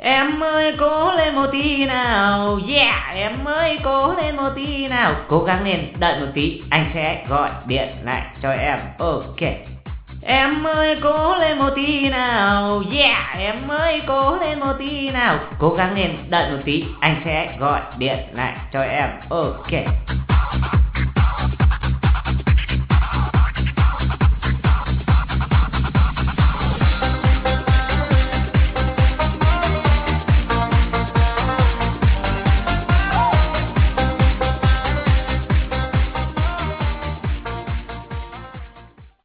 Em ơi cố lên một tí nào. Yeah, em ơi cố lên một tí nào. Cố gắng lên, đợi một tí, anh sẽ gọi điện lại cho em. Ok. Em ơi cố lên một tí nào. Yeah, em ơi cố lên một tí nào. Cố gắng lên, đợi một tí, anh sẽ gọi điện lại cho em. Ok.